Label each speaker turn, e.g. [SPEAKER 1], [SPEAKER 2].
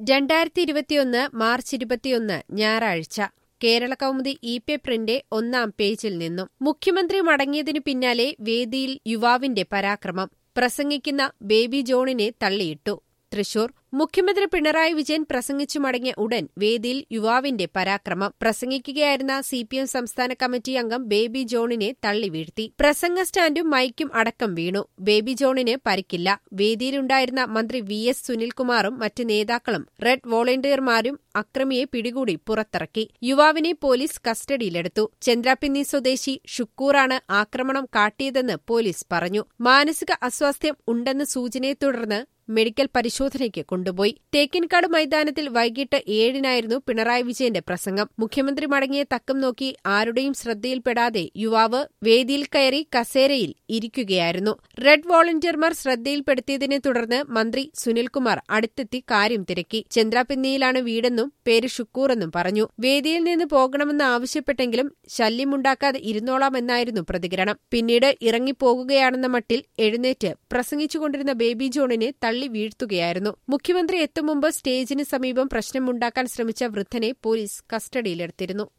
[SPEAKER 1] 2021 March 21 ഞായറാഴ്ച കേരളകൗമുദി ഇ-പേപ്പറിന്റെ ഒന്നാം പേജിൽ നിന്നും മുഖ്യമന്ത്രി മടങ്ങിയതിനു പിന്നാലെ വേദിയിൽ യുവാവിന്റെ പരാക്രമം പ്രസംഗിക്കുന്ന ബേബി ജോണിനെ തള്ളിയിട്ടു. തൃശൂർ മുഖ്യമന്ത്രി പിണറായി വിജയൻ പ്രസംഗിച്ചു മടങ്ങിയ ഉടൻ വേദിയിൽ യുവാവിന്റെ പരാക്രമം. പ്രസംഗിക്കുകയായിരുന്ന സിപിഎം സംസ്ഥാന കമ്മിറ്റി അംഗം ബേബി ജോണിനെ തള്ളി വീഴ്ത്തി. പ്രസംഗ സ്റ്റാൻഡും മൈക്കും അടക്കം വീണു. ബേബി ജോണിന് പരിക്കില്ല. വേദിയിലുണ്ടായിരുന്ന മന്ത്രി വി.എസ്. സുനിൽകുമാറും മറ്റ് നേതാക്കളും റെഡ് വോളണ്ടിയർമാരും അക്രമിയെ പിടികൂടി പുറത്തിറക്കി. യുവാവിനെ പോലീസ് കസ്റ്റഡിയിലെടുത്തു. ചന്ദ്രാപിന്നി സ്വദേശി ഷുക്കൂറാണ് ആക്രമണം കാട്ടിയതെന്ന് പോലീസ് പറഞ്ഞു. മാനസിക അസ്വാസ്ഥ്യം ഉണ്ടെന്ന സൂചനയെ തുടർന്ന് മെഡിക്കൽ പരിശോധനയ്ക്ക് കൊണ്ടുപോയി. തേക്കിൻകാട് മൈതാനത്തിൽ വൈകിട്ട് 7-നായിരുന്നു പിണറായി വിജയന്റെ പ്രസംഗം. മുഖ്യമന്ത്രി മടങ്ങിയ തക്കം നോക്കി ആരുടെയും ശ്രദ്ധയിൽപ്പെടാതെ യുവാവ് വേദിയിൽ കയറി കസേരയിൽ ഇരിക്കുകയായിരുന്നു. റെഡ് വോളണ്ടിയർമാർ ശ്രദ്ധയിൽപ്പെടുത്തിയതിനെ തുടർന്ന് മന്ത്രി സുനിൽകുമാർ അടുത്തെത്തി കാര്യം തിരക്കി. ചന്ദ്രാപിന്നിയിലാണ് വീടെന്നും പേര് ഷുക്കൂറെന്നും പറഞ്ഞു. വേദിയിൽ നിന്ന് പോകണമെന്ന് ആവശ്യപ്പെട്ടെങ്കിലും ശല്യമുണ്ടാക്കാതെ ഇരുന്നോളാമെന്നായിരുന്നു പ്രതികരണം. പിന്നീട് ഇറങ്ങിപ്പോകുകയാണെന്ന മട്ടിൽ എഴുന്നേറ്റ് പ്രസംഗിച്ചുകൊണ്ടിരുന്ന ബേബി ജോണിനെ തള്ളി വീഴ്ത്തുകയായിരുന്നു. മുഖ്യമന്ത്രി എത്തും മുമ്പ് സ്റ്റേജിന് സമീപം പ്രശ്നമുണ്ടാക്കാൻ ശ്രമിച്ച വൃദ്ധനെ പോലീസ് കസ്റ്റഡിയിലെടുത്തിരുന്നു.